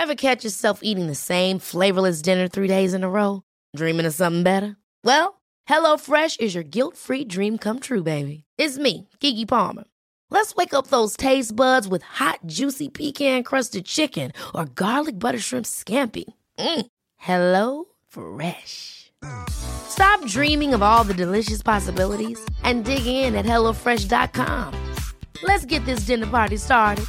Ever catch yourself eating the same flavorless dinner 3 days in a row? Dreaming of something better? Well, HelloFresh is your guilt-free dream come true, baby. It's me, Keke Palmer. Let's wake up those taste buds with hot, juicy pecan-crusted chicken or garlic butter shrimp scampi. Hello Fresh. Stop dreaming of all the delicious possibilities and dig in at HelloFresh.com. Let's get this dinner party started.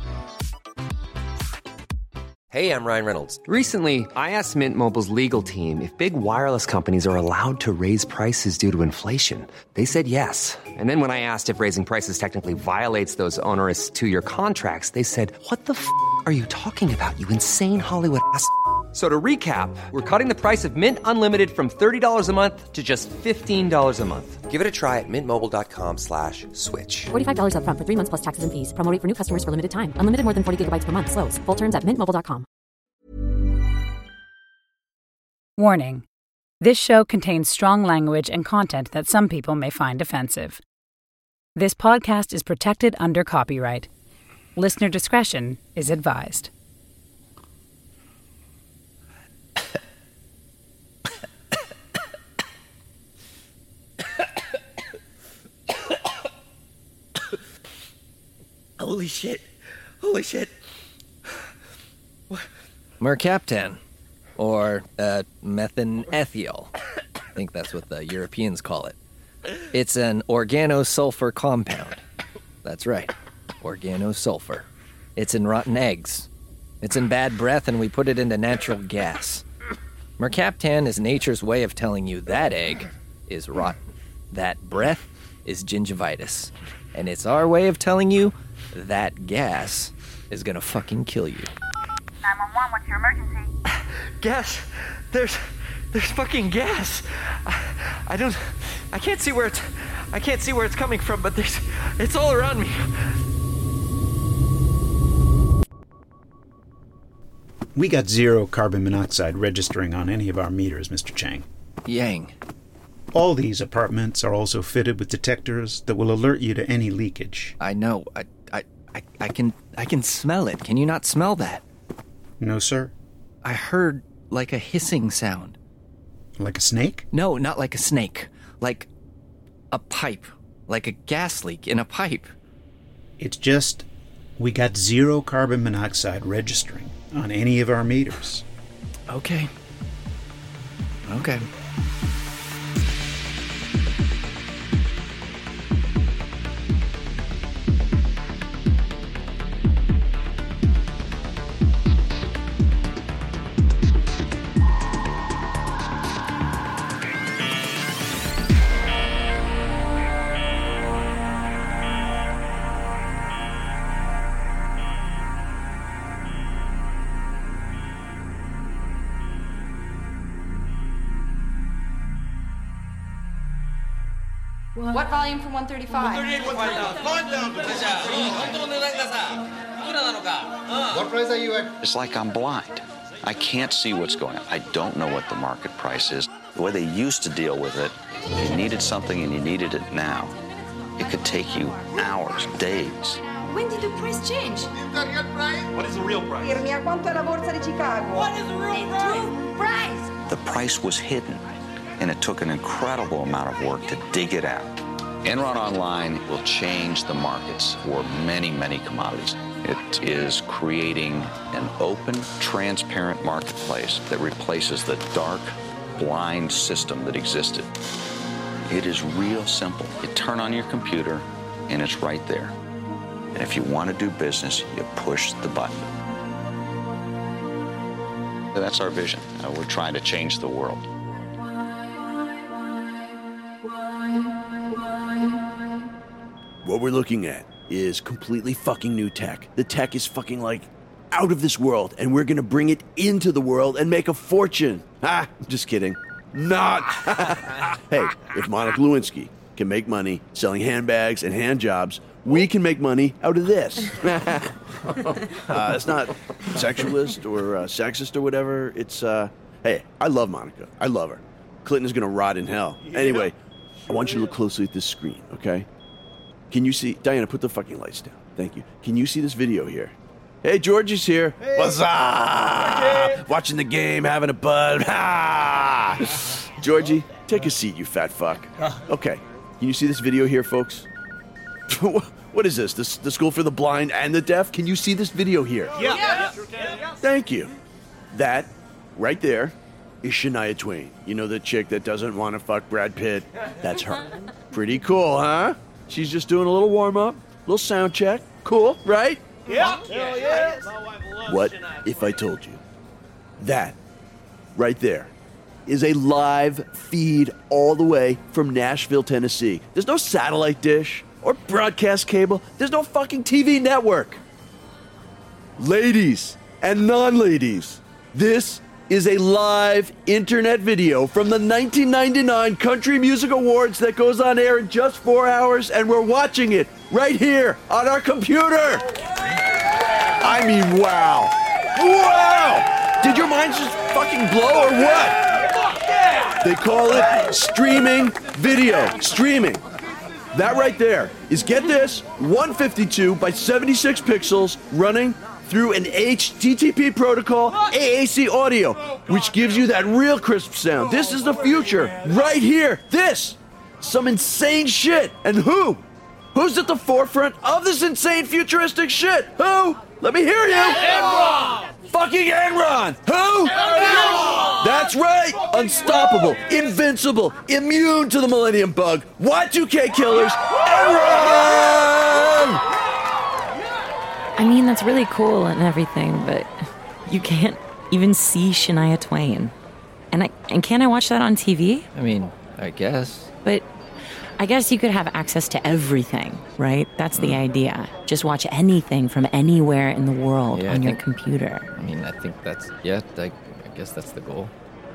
Hey, I'm Ryan Reynolds. Recently, I asked Mint Mobile's legal team if big wireless companies are allowed to raise prices due to inflation. They said yes. And then when I asked if raising prices technically violates those onerous 2-year contracts, they said, "What the f*** are you talking about, you insane Hollywood ass f-?" So to recap, we're cutting the price of Mint Unlimited from $30 a month to just $15 a month. Give it a try at mintmobile.com/switch. $45 up front for 3 months plus taxes and fees. Promo rate for new customers for limited time. Unlimited more than 40 gigabytes per month. Slows full terms at mintmobile.com. Warning. This show contains strong language and content that some people may find offensive. This podcast is protected under copyright. Listener discretion is advised. Holy shit. Holy shit. Mercaptan, or methanethiol. I think that's what the Europeans call it. It's an organosulfur compound. That's right, organosulfur. It's in rotten eggs. It's in bad breath, and we put it into natural gas. Mercaptan is nature's way of telling you that egg is rotten. That breath is gingivitis. And it's our way of telling you that gas is gonna fucking kill you. 911, what's your emergency? Gas. There's fucking gas. I can't see where it's coming from, but it's all around me. We got 0 carbon monoxide registering on any of our meters, Mr. Chang. Yang. All these apartments are also fitted with detectors that will alert you to any leakage. I know. I can smell it. Can you not smell that? No, sir. I heard like a hissing sound. Like a snake? No, not like a snake. Like a pipe. Like a gas leak in a pipe. It's just, we got 0 carbon monoxide registering on any of our meters. Okay. What volume for 135? What price are you at? It's like I'm blind. I can't see what's going on. I don't know what the market price is. The way they used to deal with it, if you needed something and you needed it now, it could take you hours, days. When did the price change? What is the real price? Irmi, a quanto è la borsa di Chicago? What is the real price? The price was hidden, and it took an incredible amount of work to dig it out. Enron Online will change the markets for many, many commodities. It is creating an open, transparent marketplace that replaces the dark, blind system that existed. It is real simple. You turn on your computer, and it's right there. And if you want to do business, you push the button. That's our vision. We're trying to change the world. What we're looking at is completely fucking new tech. The tech is fucking like out of this world, and we're gonna bring it into the world and make a fortune. Just kidding. Not. Hey, if Monica Lewinsky can make money selling handbags and hand jobs, we can make money out of this. It's not sexualist or sexist or whatever. It's, hey, I love Monica. I love her. Clinton is gonna rot in hell. Anyway, I want you to look closely at this screen, okay? Can you see... Diana, put the fucking lights down. Thank you. Can you see this video here? Hey, Georgie's here. Hey. What's up? Watching the game, having a bud. Georgie, take a seat, you fat fuck. Okay, can you see this video here, folks? What is this? The School for the Blind and the Deaf? Can you see this video here? Yeah. Thank you. That, right there, is Shania Twain. You know the chick that doesn't want to fuck Brad Pitt? That's her. Pretty cool, huh? She's just doing a little warm-up, little sound check. Cool, right? Yeah. What if I told you that right there is a live feed all the way from Nashville, Tennessee? There's no satellite dish or broadcast cable. There's no fucking TV network. Ladies and non-ladies, this is a live internet video from the 1999 Country Music Awards that goes on air in just 4 hours, and we're watching it right here on our computer. I mean, wow. Wow! Did your minds just fucking blow or what? They call it streaming video. Streaming. That right there is, get this, 152 by 76 pixels running through an HTTP protocol AAC audio, which gives you that real crisp sound. This is the future, right here. This, some insane shit. And who? Who's at the forefront of this insane futuristic shit? Who? Let me hear you. Enron! Fucking Enron. Who? Enron! That's right. Unstoppable, invincible, immune to the Millennium Bug. Y2K killers. Enron! I mean, that's really cool and everything, but you can't even see Shania Twain. And can't I watch that on TV? I mean, I guess. But I guess you could have access to everything, right? That's the idea. Just watch anything from anywhere in the world on your computer. I mean, I think that's, I guess that's the goal.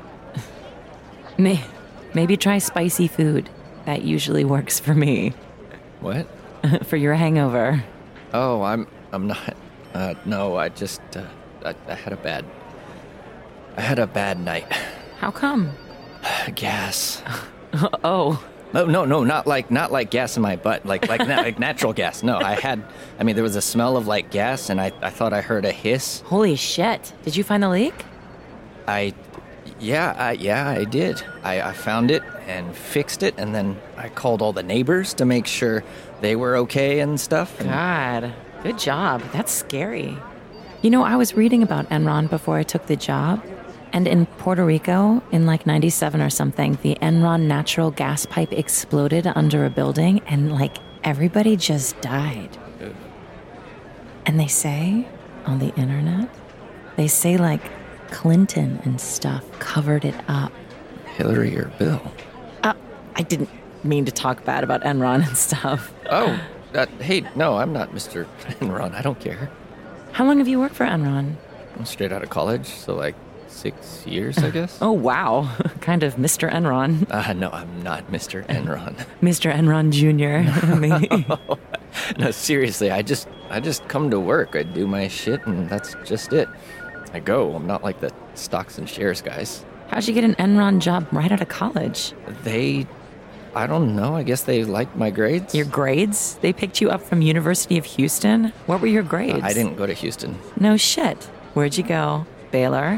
Maybe try spicy food. That usually works for me. What? For your hangover. Oh, I'm not. No, I just, I had a bad night. How come? Gas. Oh. No, not like gas in my butt, like natural gas. No, there was a smell of like gas, and I thought I heard a hiss. Holy shit. Did you find the leak? I did. I found it and fixed it, and then I called all the neighbors to make sure they were okay and stuff. God, good job. That's scary. You know, I was reading about Enron before I took the job, and in Puerto Rico, in like 97 or something, the Enron natural gas pipe exploded under a building, and like everybody just died. Good. And they say on the internet, they say like Clinton and stuff covered it up. Hillary or Bill? I didn't mean to talk bad about Enron and stuff. Oh, hey, no, I'm not Mr. Enron. I don't care. How long have you worked for Enron? I'm straight out of college, so like 6 years, I guess. Oh, wow. Kind of Mr. Enron. No, I'm not Mr. Enron. Mr. Enron Jr., maybe. No, seriously, I just come to work. I do my shit, and that's just it. I go. I'm not like the stocks and shares guys. How'd you get an Enron job right out of college? I don't know. I guess they liked my grades. Your grades? They picked you up from University of Houston? What were your grades? I didn't go to Houston. No shit. Where'd you go? Baylor?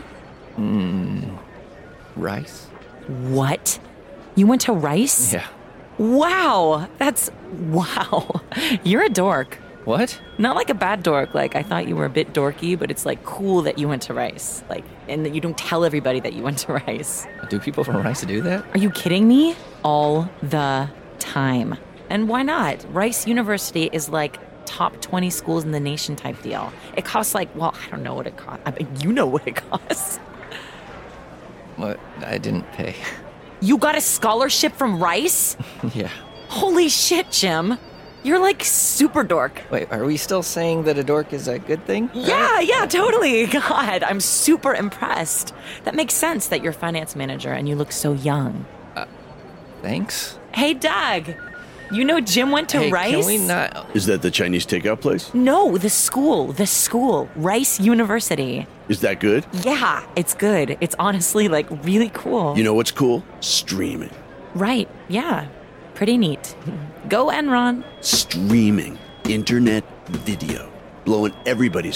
Rice. What? You went to Rice? Yeah. Wow. Wow. You're a dork. What? Not like a bad dork. Like, I thought you were a bit dorky, but it's like cool that you went to Rice. Like, and that you don't tell everybody that you went to Rice. Do people from Rice do that? Are you kidding me? All the time. And why not? Rice University is like top 20 schools in the nation type deal. It costs like, well, I don't know what it costs. I mean, you know what it costs. What? I didn't pay. You got a scholarship from Rice? Yeah. Holy shit, Jim. You're like super dork. Wait, are we still saying that a dork is a good thing? Yeah, totally. God, I'm super impressed. That makes sense that you're a finance manager and you look so young. Thanks. Hey, Doug. You know Jim went to Rice? Can we not? Is that the Chinese takeout place? No, the school. Rice University. Is that good? Yeah, it's good. It's honestly like really cool. You know what's cool? Streaming. Right, yeah. Pretty neat. Go Enron. Streaming. Internet video. Blowing everybody's mind.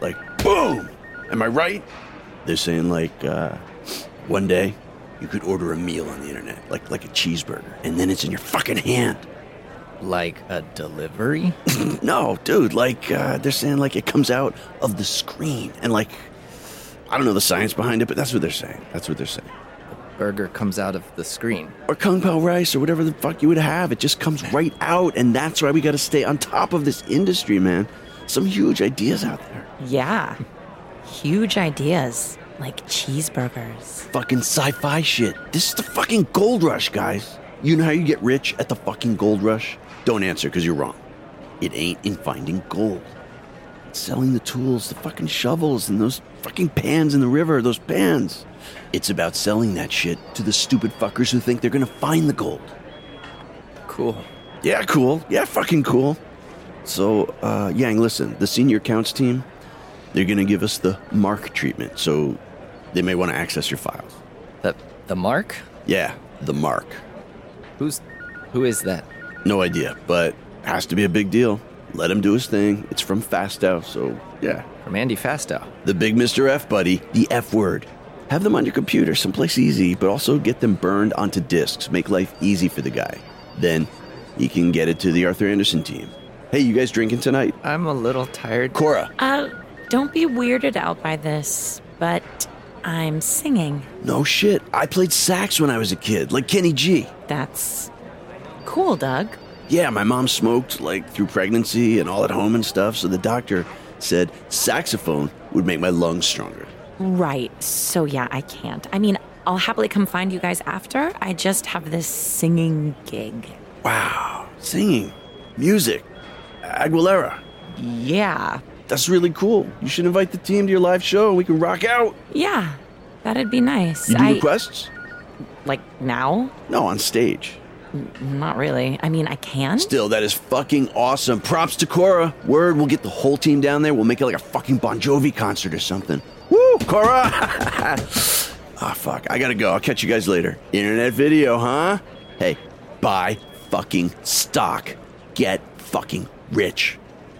Like, boom! Am I right? They're saying, like, one day you could order a meal on the internet, like a cheeseburger, and then it's in your fucking hand. Like a delivery? No, dude, like, they're saying, like, it comes out of the screen. And, like, I don't know the science behind it, but that's what they're saying. That's what they're saying. Burger comes out of the screen. Or Kung Pao rice or whatever the fuck you would have. It just comes right out, and that's why we got to stay on top of this industry, man. Some huge ideas out there. Yeah. Huge ideas. Like cheeseburgers. Fucking sci-fi shit. This is the fucking gold rush, guys. You know how you get rich at the fucking gold rush? Don't answer, because you're wrong. It ain't in finding gold. It's selling the tools, the fucking shovels, and those fucking pans in the river, those pans. It's about selling that shit to the stupid fuckers who think they're gonna find the gold. Cool. Yeah, cool. Yeah, fucking cool. So, Yang, listen, the senior accounts team, they're gonna give us the mark treatment, so they may want to access your files. The mark? Yeah, the mark. Who is that? No idea, but has to be a big deal. Let him do his thing. It's from Fastow, so yeah. From Andy Fastow. The big Mr. F, buddy. The F word. Have them on your computer, someplace easy, but also get them burned onto discs. Make life easy for the guy. Then he can get it to the Arthur Anderson team. Hey, you guys drinking tonight? I'm a little tired. Cora. Don't be weirded out by this, but I'm singing. No shit. I played sax when I was a kid, like Kenny G. That's cool, Doug. Yeah, my mom smoked, like, through pregnancy and all at home and stuff, so the doctor said saxophone would make my lungs stronger. Right. So, yeah, I can't. I mean, I'll happily come find you guys after. I just have this singing gig. Wow. Singing. Music. Aguilera. Yeah. That's really cool. You should invite the team to your live show and we can rock out. Yeah, that'd be nice. You do requests? Like now? No, on stage. Not really. I mean, I can. Still, that is fucking awesome. Props to Cora. Word, we'll get the whole team down there. We'll make it like a fucking Bon Jovi concert or something. Woo, Cora! Ah, fuck. I gotta go. I'll catch you guys later. Internet video, huh? Hey, buy fucking stock. Get fucking rich.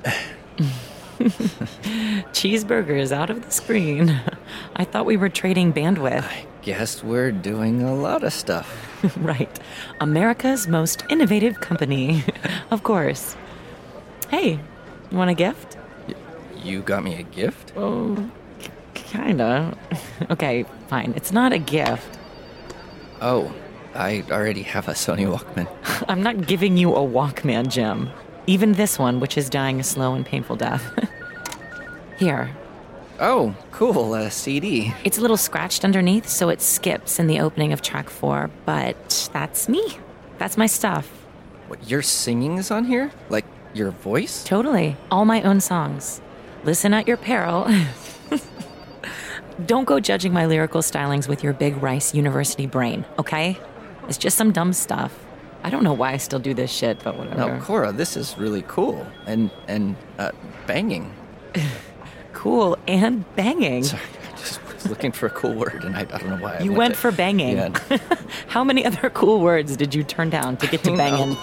Cheeseburgers out of the screen. I thought we were trading bandwidth. I guess we're doing a lot of stuff. Right. America's most innovative company. Of course. Hey, you want a gift? You got me a gift? Oh, kinda. Okay, fine. It's not a gift. Oh, I already have a Sony Walkman. I'm not giving you a Walkman, Jim. Even this one, which is dying a slow and painful death. Here. Oh, cool, a CD. It's a little scratched underneath, so it skips in the opening of track 4, but that's me. That's my stuff. What, your singing is on here? Like, your voice? Totally. All my own songs. Listen at your peril. Don't go judging my lyrical stylings with your big Rice University brain, okay? It's just some dumb stuff. I don't know why I still do this shit, but whatever. No, Cora, this is really cool. And banging. Cool and banging. Sorry, I just was looking for a cool word, and I don't know why. You went for banging. Yeah. How many other cool words did you turn down to get to banging?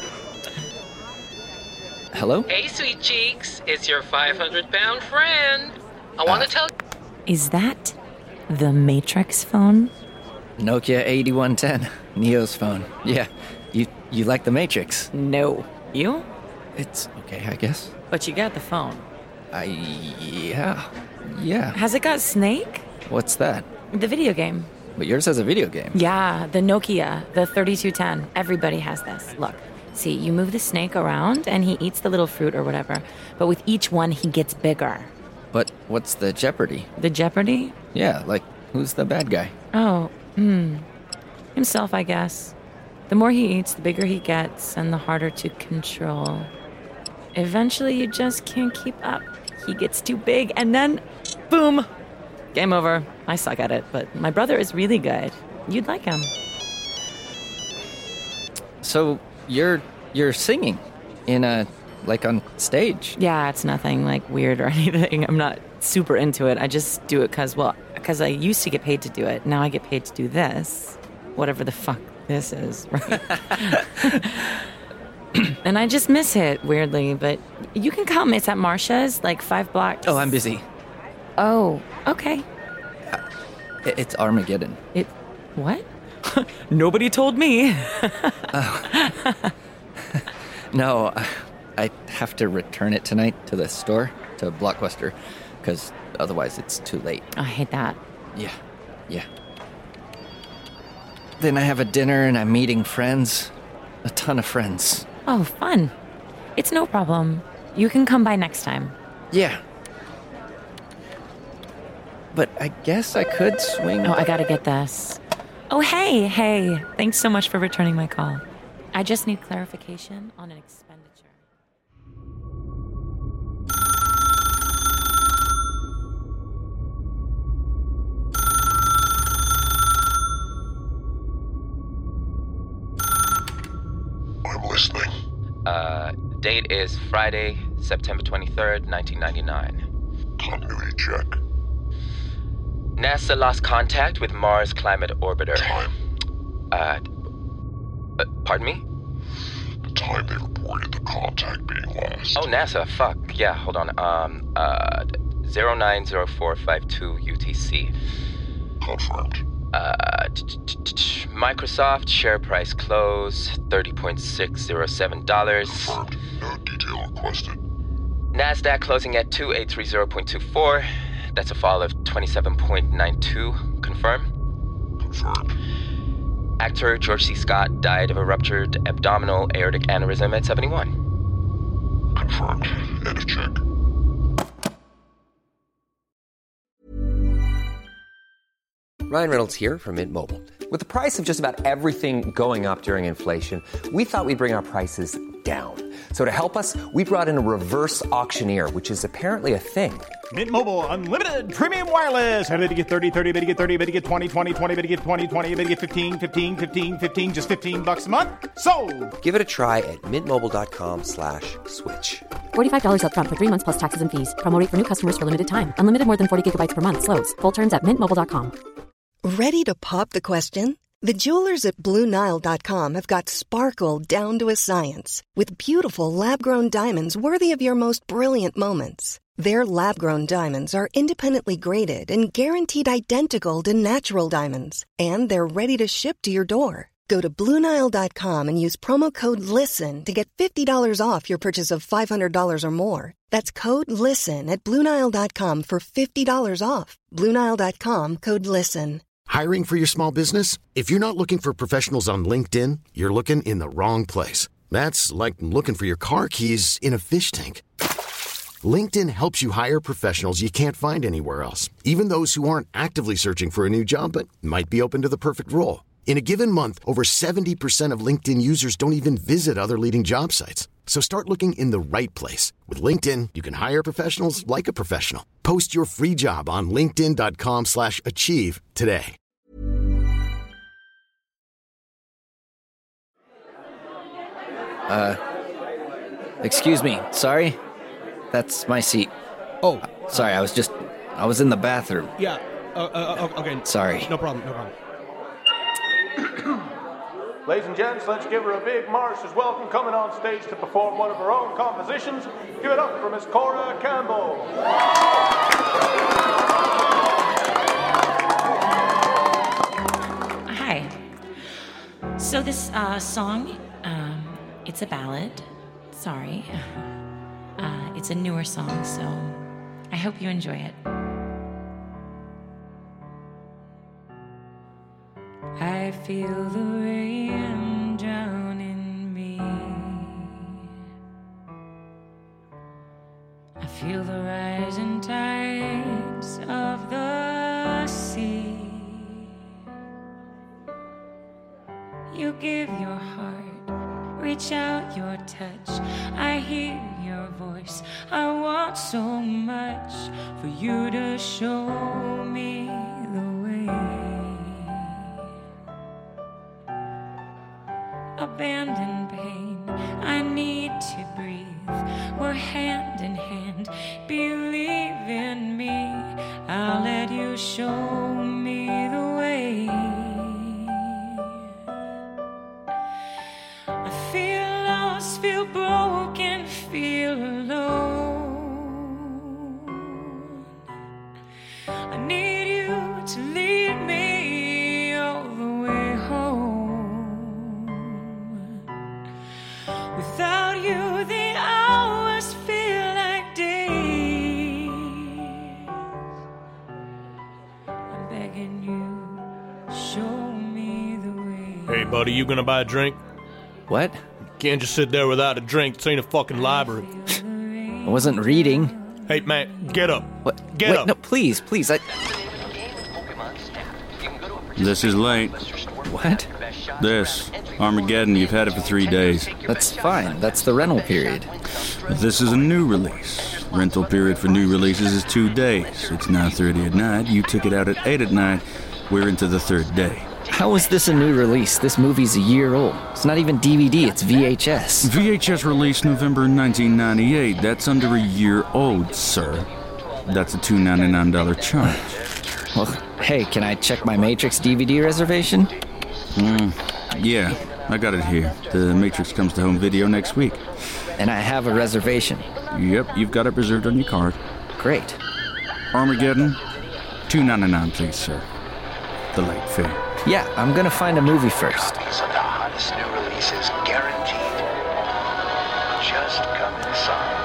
Hello? Hey, sweet cheeks. It's your 500-pound friend. I want to tell... Is that the Matrix phone? Nokia 8110, Neo's phone. Yeah, you like the Matrix? No. You? It's okay, I guess. But you got the phone. Yeah. Has it got Snake? What's that? The video game. But yours has a video game. Yeah, the Nokia, the 3210. Everybody has this. Look, see, you move the snake around and he eats the little fruit or whatever. But with each one, he gets bigger. But what's the jeopardy? The jeopardy? Yeah, like, who's the bad guy? Oh, himself, I guess. The more he eats, the bigger he gets and the harder to control. Eventually, you just can't keep up. He gets too big, and then, boom! Game over. I suck at it, but my brother is really good. You'd like him. So, you're singing like on stage? Yeah, it's nothing, like, weird or anything. I'm not super into it. I just do it because I used to get paid to do it. Now I get paid to do this. Whatever the fuck this is, right? And I just miss it, weirdly, but you can come. It's at Marcia's, like 5 blocks. Oh, I'm busy. Oh, okay. It's Armageddon. What? Nobody told me. No, I have to return it tonight to the store, to Blockbuster, because otherwise it's too late. I hate that. Yeah. Then I have a dinner and I'm meeting friends. A ton of friends. Oh, fun. It's no problem. You can come by next time. Yeah. But I guess I could swing... Oh, I gotta get this. Oh, hey. Thanks so much for returning my call. I just need clarification on an expenditure. I'm listening. Date is Friday, September 23rd, 1999. Continuity check. NASA lost contact with Mars Climate Orbiter. Time. Pardon me? The time they reported the contact being lost. Oh, NASA, fuck. Yeah, hold on. 090452 UTC. Confirmed. Microsoft share price close, $30.607. Confirmed. No detail requested. NASDAQ closing at 2830.24. That's a fall of 27.92. Confirm? Confirmed. Actor George C. Scott died of a ruptured abdominal aortic aneurysm at 71. Confirmed. End of check. Ryan Reynolds here from Mint Mobile. With the price of just about everything going up during inflation, we thought we'd bring our prices down. So to help us, we brought in a reverse auctioneer, which is apparently a thing. Mint Mobile Unlimited Premium Wireless. How to get 30, 30, bit to get 30, bit to get 20, 20, 20, bit to get 20, 20, bit to get 15, 15, 15, 15, just $15 a month? Sold! Give it a try at mintmobile.com/switch. $45 up front for 3 months plus taxes and fees. Promo rate for new customers for limited time. Unlimited more than 40 gigabytes per month. Slows full terms at mintmobile.com. Ready to pop the question? The jewelers at BlueNile.com have got sparkle down to a science with beautiful lab-grown diamonds worthy of your most brilliant moments. Their lab-grown diamonds are independently graded and guaranteed identical to natural diamonds, and they're ready to ship to your door. Go to BlueNile.com and use promo code LISTEN to get $50 off your purchase of $500 or more. That's code LISTEN at BlueNile.com for $50 off. BlueNile.com, code LISTEN. Hiring for your small business? If you're not looking for professionals on LinkedIn, you're looking in the wrong place. That's like looking for your car keys in a fish tank. LinkedIn helps you hire professionals you can't find anywhere else, even those who aren't actively searching for a new job but might be open to the perfect role. In a given month, over 70% of LinkedIn users don't even visit other leading job sites. So start looking in the right place. With LinkedIn, you can hire professionals like a professional. Post your free job on linkedin.com/achieve today. Excuse me. Sorry? That's my seat. Oh. Sorry, I was in the bathroom. Yeah. Okay. Sorry. No problem. Ladies and gents, let's give her a big Marcia's welcome coming on stage to perform one of her own compositions. Give it up for Miss Cora Campbell. Hi. So this song, it's a ballad. Sorry. It's a newer song, so I hope you enjoy it. I feel the rain drown in me. I feel the rising tides of the sea. You give your heart, reach out your touch. I hear your voice. I want so much for you to show me the way. Abandon pain, I need to breathe. We're hand in hand, believe in me. I'll let you show me the way. I feel lost, Hey, buddy, you gonna buy a drink? What? Can't just sit there without a drink. This ain't a fucking library. I wasn't reading. Hey, man, get up. What? Get Wait, up. No, please. This is late. What? This. Armageddon, you've had it for 3 days. That's fine. That's the rental period. This is a new release. Rental period for new releases is 2 days. It's 9:30 at night. You took it out at 8 at night. We're into the 3rd day. How is this a new release? This movie's a year old. It's not even DVD, it's VHS. VHS released November 1998. That's under a year old, sir. That's a $299 charge. Well, hey, can I check my Matrix DVD reservation? Yeah, I got it here. The Matrix comes to home video next week. And I have a reservation. Yep, you've got it reserved on your card. Great. Armageddon, $299, please, sir. The late fee. Yeah, I'm gonna find a movie first. Copies of the hottest new releases guaranteed. Just come inside.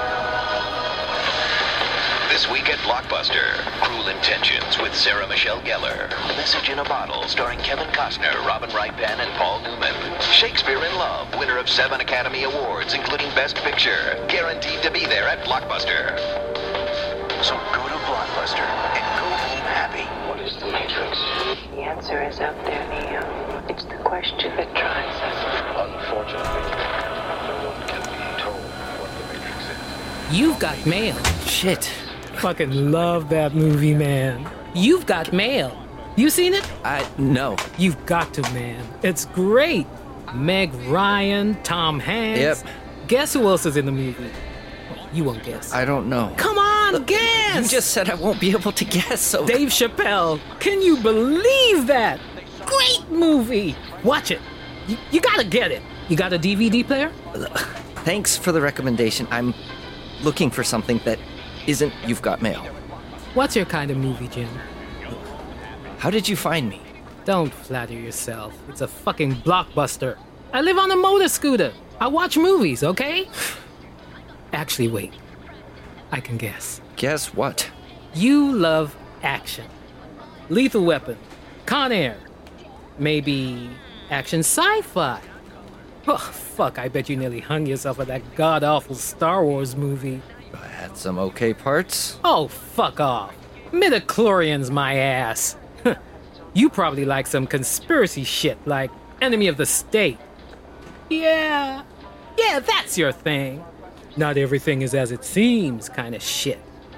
This week at Blockbuster, Cruel Intentions with Sarah Michelle Gellar. A Message in a Bottle starring Kevin Costner, Robin Wright Penn, and Paul Newman. Shakespeare in Love, winner of 7 Academy Awards, including Best Picture. Guaranteed to be there at Blockbuster. So go to Blockbuster and go home happy. What is the Matrix? The answer is out there, Neo. It's the question that drives us. Unfortunately, no one can be told what the Matrix is. You've got mail. Shit. Fucking love that movie, man. You've got mail. You seen it? No. You've got to, man. It's great. Meg Ryan, Tom Hanks. Yep. Guess who else is in the movie? You won't guess. I don't know. Come on, guess! You just said I won't be able to guess, so... Dave Chappelle. Can you believe that? Great movie. Watch it. You gotta get it. You got a DVD player? Thanks for the recommendation. I'm looking for something that isn't You've Got Mail. What's your kind of movie, Jim? How did you find me? Don't flatter yourself. It's a fucking Blockbuster. I live on a motor scooter. I watch movies, okay? Actually, wait. I can guess. Guess what? You love action. Lethal Weapon. Con Air. Maybe action sci-fi. Oh, fuck, I bet you nearly hung yourself at that god-awful Star Wars movie. I had some okay parts. Oh, fuck off. Midichlorian's my ass. You probably like some conspiracy shit like Enemy of the State. Yeah, that's your thing. Not everything is as it seems kind of shit.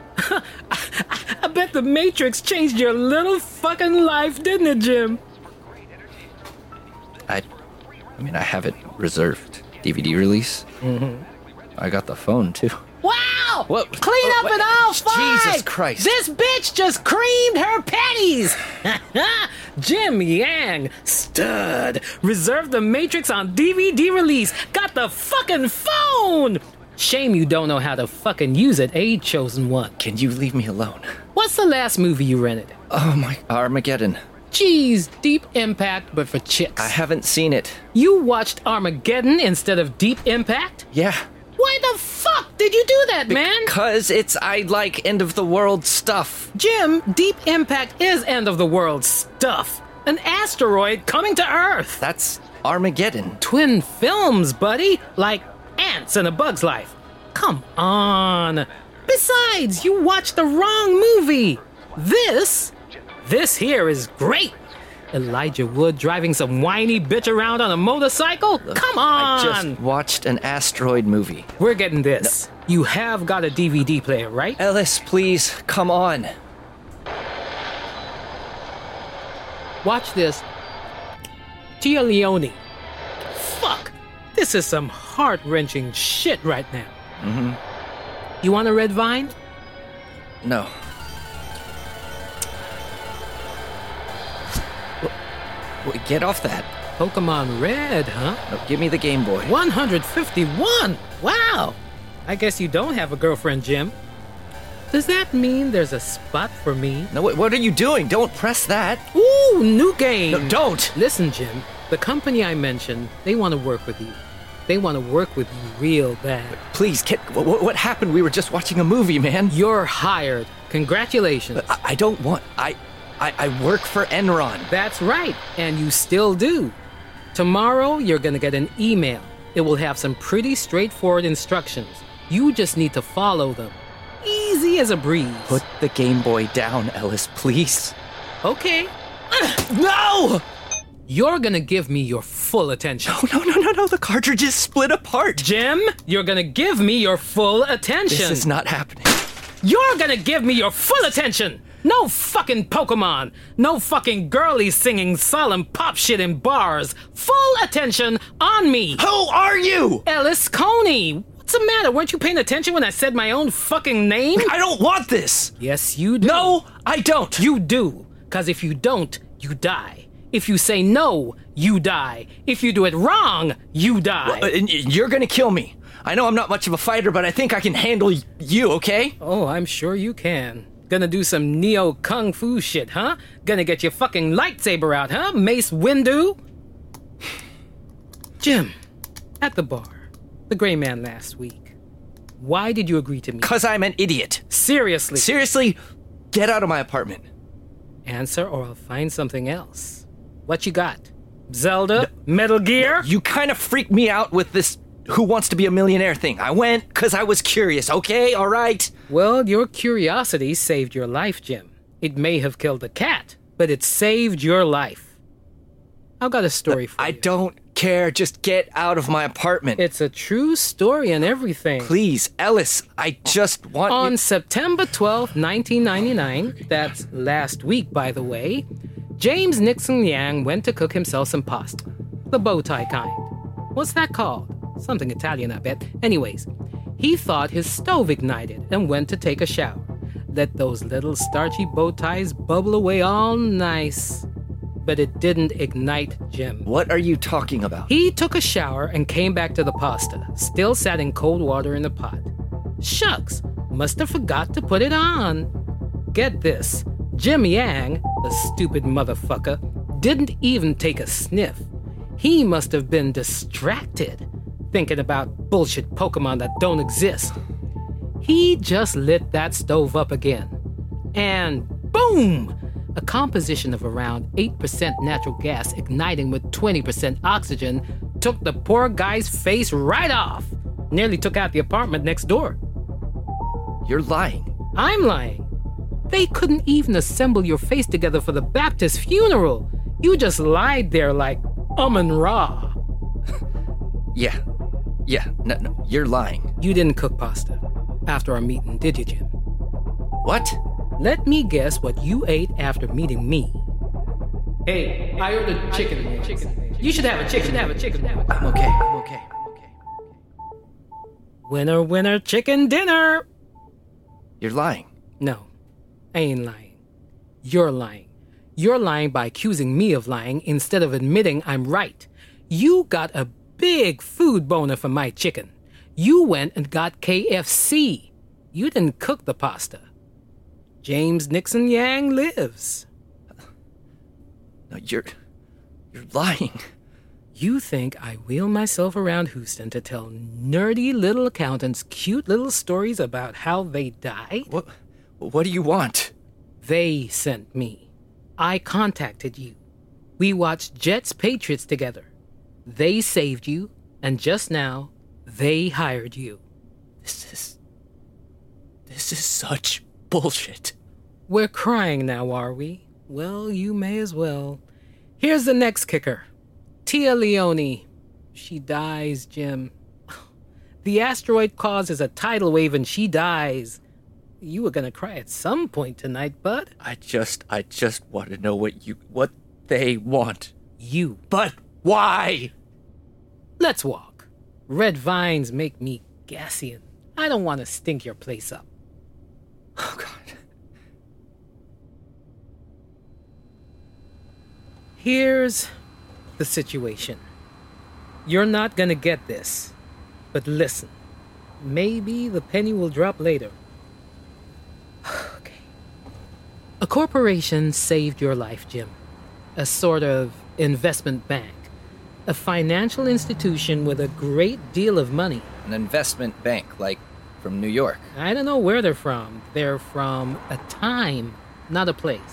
I bet the Matrix changed your little fucking life, didn't it, Jim? I have it reserved. DVD release. Mm-hmm. I got the phone, too. Wow! What? Clean up in all five! Jesus Christ. This bitch just creamed her patties! Jim Yang, stud, reserved the Matrix on DVD release, got the fucking phone! Shame you don't know how to fucking use it, eh, chosen one? Can you leave me alone? What's the last movie you rented? Oh my, Armageddon. Geez, Deep Impact, but for chicks. I haven't seen it. You watched Armageddon instead of Deep Impact? Yeah. Why the fuck did you do that, man? Because I like end-of-the-world stuff. Jim, Deep Impact is end-of-the-world stuff. An asteroid coming to Earth. That's Armageddon. Twin films, buddy. Like Ants and A Bug's Life. Come on. Besides, you watched the wrong movie. This here is great. Elijah Wood driving some whiny bitch around on a motorcycle? Come on! I just watched an asteroid movie. We're getting this. No. You have got a DVD player, right? Ellis, please, come on. Watch this. Tia Leone. Fuck! This is some heart-wrenching shit right now. Mm-hmm. You want a red vine? No. Get off that. Pokemon Red, huh? No, give me the Game Boy. 151! Wow! I guess you don't have a girlfriend, Jim. Does that mean there's a spot for me? No, what are you doing? Don't press that. Ooh, new game! No, don't! Listen, Jim. The company I mentioned, they want to work with you. They want to work with you real bad. Please, kid, what happened? We were just watching a movie, man. You're hired. Congratulations. I don't want... I I work for Enron. That's right, and you still do. Tomorrow, you're gonna get an email. It will have some pretty straightforward instructions. You just need to follow them. Easy as a breeze. Put the Game Boy down, Ellis, please. Okay. No! You're gonna give me your full attention. No, the cartridge is split apart. Jim, you're gonna give me your full attention. This is not happening. You're gonna give me your full attention. No fucking Pokemon. No fucking girlies singing solemn pop shit in bars. Full attention on me. Who are you? Ellis Coney. What's the matter? Weren't you paying attention when I said my own fucking name? I don't want this. Yes, you do. No, I don't. You do. Because if you don't, you die. If you say no, you die. If you do it wrong, you die. Well, you're gonna kill me. I know I'm not much of a fighter, but I think I can handle you, okay? Oh, I'm sure you can. Gonna do some neo kung fu shit, huh? Gonna get your fucking lightsaber out, huh, Mace Windu? Jim, at the bar, the gray man last week. Why did you agree to meet? 'Cause I'm an idiot. Seriously? Seriously? Get out of my apartment. Answer or I'll find something else. What you got? Zelda? No. Metal Gear? You kind of freaked me out with this who wants to be a millionaire thing. I went because I was curious, okay? All right? Well, your curiosity saved your life, Jim. It may have killed the cat, but it saved your life. I've got a story for you. I don't care. Just get out of my apartment. It's a true story and everything. Please, Ellis, I just want On September 12th, 1999, that's last week, by the way, James Nixon Yang went to cook himself some pasta. The bow tie kind. What's that called? Something Italian, I bet. Anyways, he thought his stove ignited and went to take a shower. Let those little starchy bow ties bubble away all nice. But it didn't ignite Jim. What are you talking about? He took a shower and came back to the pasta, still sat in cold water in the pot. Shucks, must have forgot to put it on. Get this, Jim Yang, the stupid motherfucker, didn't even take a sniff. He must have been distracted, thinking about bullshit Pokemon that don't exist. He just lit that stove up again. And boom! A composition of around 8% natural gas igniting with 20% oxygen took the poor guy's face right off. Nearly took out the apartment next door. You're lying. I'm lying. They couldn't even assemble your face together for the Baptist funeral. You just lied there like Amun-Ra. Yeah, no, you're lying. You didn't cook pasta after our meeting, did you, Jim? What? Let me guess what you ate after meeting me. Hey, I ordered chicken. You should have a chicken. I'm okay. Winner, chicken dinner. You're lying. No, I ain't lying. You're lying. You're lying by accusing me of lying instead of admitting I'm right. You got a big food boner for my chicken. You went and got KFC. You didn't cook the pasta. James Nixon Yang lives. No, you're lying. You think I wheel myself around Houston to tell nerdy little accountants cute little stories about how they died? What do you want? They sent me. I contacted you. We watched Jets Patriots together. They saved you, and just now, they hired you. This is such bullshit. We're crying now, are we? Well, you may as well. Here's the next kicker. Tia Leone. She dies, Jim. The asteroid causes a tidal wave and she dies. You were gonna cry at some point tonight, bud. I just want to know what they want. You. But why? Let's walk. Red vines make me gassy, and I don't want to stink your place up. Oh, God. Here's the situation. You're not gonna get this, but listen. Maybe the penny will drop later. Okay. A corporation saved your life, Jim. A sort of investment bank. A financial institution with a great deal of money. An investment bank, like from New York. I don't know where they're from. They're from a time, not a place.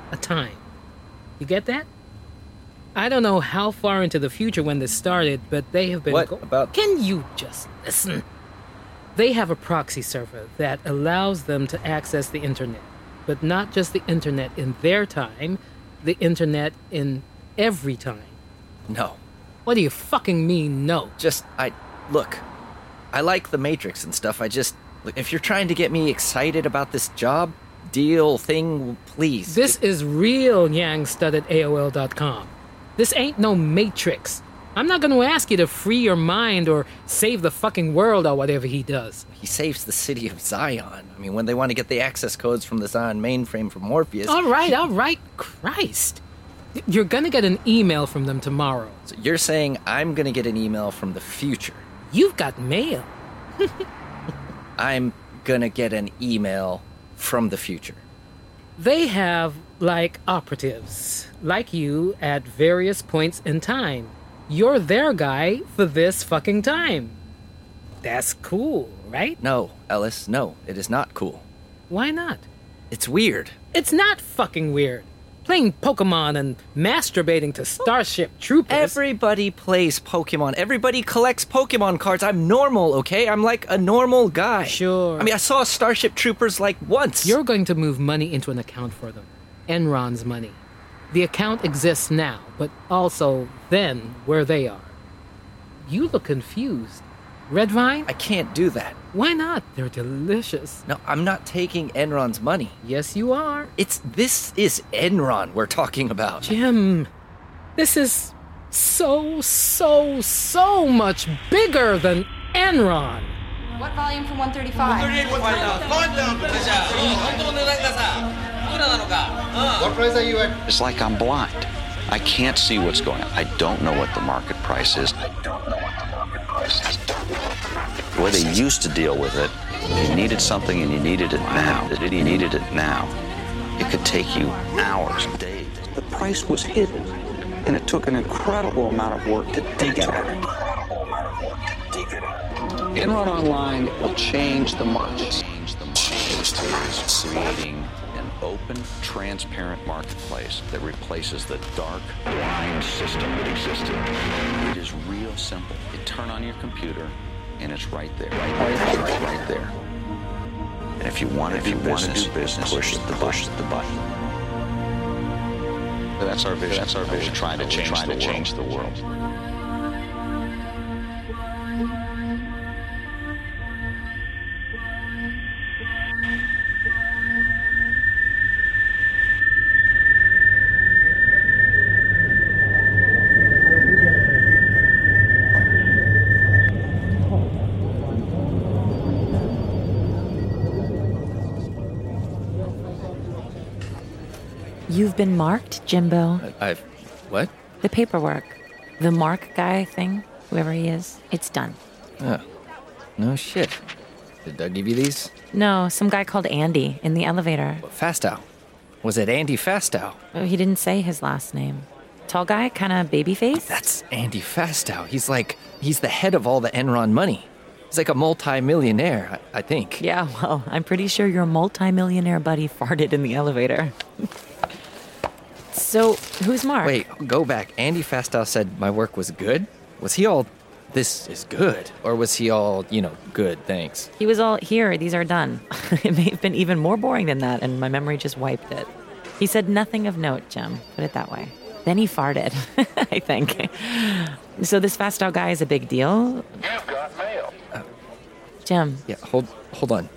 a time. You get that? I don't know how far into the future when this started, but they have been... What about... Can you just listen? They have a proxy server that allows them to access the internet. But not just the internet in their time, the internet in every time. No. What do you fucking mean, no? Look, I like the Matrix and stuff, if you're trying to get me excited about this job, deal, thing, please. This is real Yang Stud at AOL.com. This ain't no Matrix. I'm not gonna ask you to free your mind or save the fucking world or whatever he does. He saves the city of Zion. I mean, when they want to get the access codes from the Zion mainframe from Morpheus... All right, Christ. You're gonna get an email from them tomorrow. So you're saying I'm gonna get an email from the future? You've got mail. I'm gonna get an email from the future. They have, operatives, like you, at various points in time. You're their guy for this fucking time. That's cool, right? No, Ellis, no, it is not cool. Why not? It's weird. It's not fucking weird. Playing Pokemon and masturbating to Starship Troopers. Everybody plays Pokemon. Everybody collects Pokemon cards. I'm normal, okay? I'm like a normal guy. Sure. I mean, I saw Starship Troopers once. You're going to move money into an account for them. Enron's money. The account exists now, but also then where they are. You look confused. Redvine? I can't do that. Why not? They're delicious. No, I'm not taking Enron's money. Yes, you are. This is Enron we're talking about. Jim, this is so much bigger than Enron. What volume from 135? What price are you at? It's like I'm blind. I can't see what's going on. I don't know what the market price is. The way they used to deal with it, you needed something and you needed it now. You needed it now. It could take you hours, days. The price was hidden, and it took an incredible amount of work to dig it out. Enron Online will change the market. It's creating an open, transparent marketplace that replaces the dark, blind system that existed. It is real simple. You turn on your computer, and it's right there. Right there. And if you want to do business, push the button. That's our vision. We're trying to change the world. You've been marked, Jimbo. What? The paperwork. The mark guy thing, whoever he is, it's done. Oh, no shit. Did Doug give you these? No, some guy called Andy in the elevator. Fastow. Was it Andy Fastow? Oh, he didn't say his last name. Tall guy, kind of baby face? That's Andy Fastow. He's the head of all the Enron money. He's like a multi-millionaire, I think. Yeah, well, I'm pretty sure your multi-millionaire buddy farted in the elevator. So, who's Mark? Wait, go back. Andy Fastow said my work was good? Was he all, this is good? Or was he all, good, thanks? He was all, here, these are done. It may have been even more boring than that, and my memory just wiped it. He said nothing of note, Jim. Put it that way. Then he farted, I think. So this Fastow guy is a big deal? You've got mail. Jim. Yeah, hold on.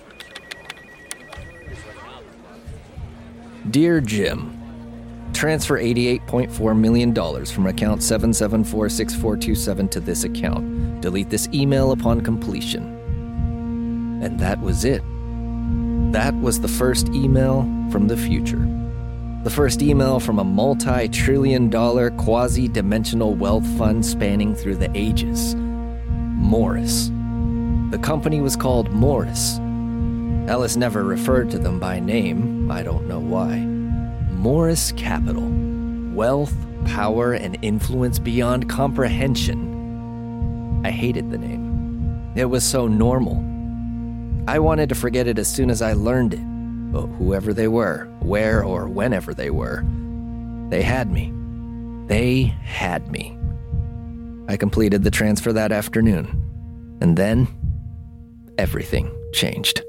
Dear Jim, transfer $88.4 million from account 7746427 to this account. Delete this email upon completion. And that was it. That was the first email from the future. The first email from a multi-trillion-dollar quasi-dimensional wealth fund spanning through the ages. Morris. The company was called Morris. Ellis never referred to them by name. I don't know why. Morris Capital. Wealth, power, and influence beyond comprehension. I hated the name. It was so normal. I wanted to forget it as soon as I learned it. But whoever they were where or whenever they were. They had me. They had me. I completed the transfer that afternoon, and then everything changed.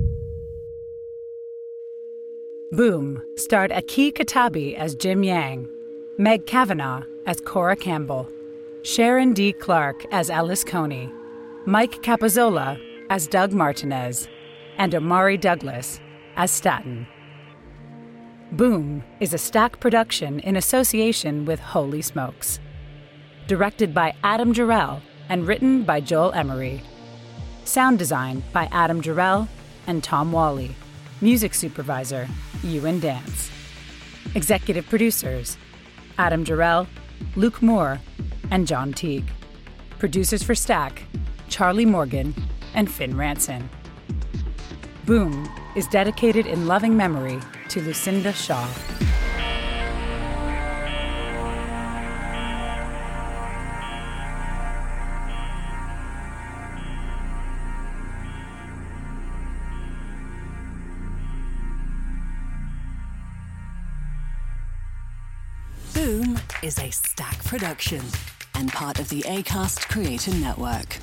Boom starred Aki Katabi as Jim Yang, Meg Kavanaugh as Cora Campbell, Sharon D. Clark as Alice Coney, Mike Capozzola as Doug Martinez, and Omari Douglas as Staten. Boom is a Stack production in association with Holy Smokes. Directed by Adam Jarrell and written by Joel Emery. Sound design by Adam Jarrell and Tom Wally. Music supervisor, Ewan Dance. Executive producers, Adam Jarrell, Luke Moore, and John Teague. Producers for Stack, Charlie Morgan and Finn Ranson. Boom is dedicated in loving memory to Lucinda Shaw. Boom is a Stack production and part of the Acast Creator Network.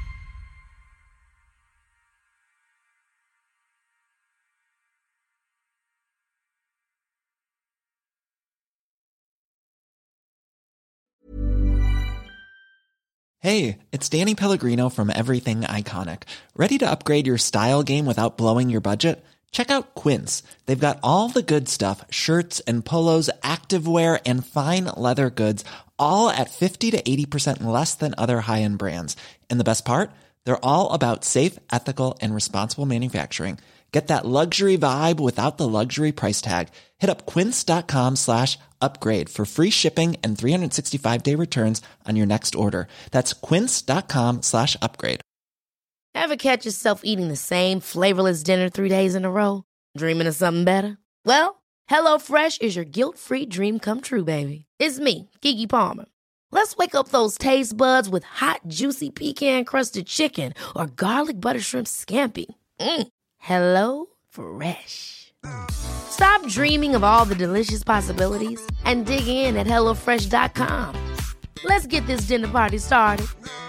Hey, it's Danny Pellegrino from Everything Iconic. Ready to upgrade your style game without blowing your budget? Check out Quince. They've got all the good stuff, shirts and polos, activewear, and fine leather goods, all at 50 to 80% less than other high-end brands. And the best part? They're all about safe, ethical, and responsible manufacturing. Get that luxury vibe without the luxury price tag. Hit up quince.com/upgrade for free shipping and 365-day returns on your next order. That's quince.com/upgrade. Ever catch yourself eating the same flavorless dinner 3 days in a row? Dreaming of something better? Well, HelloFresh is your guilt-free dream come true, baby. It's me, Keke Palmer. Let's wake up those taste buds with hot, juicy pecan-crusted chicken or garlic butter shrimp scampi. Hello Fresh. Stop dreaming of all the delicious possibilities and dig in at HelloFresh.com. Let's get this dinner party started.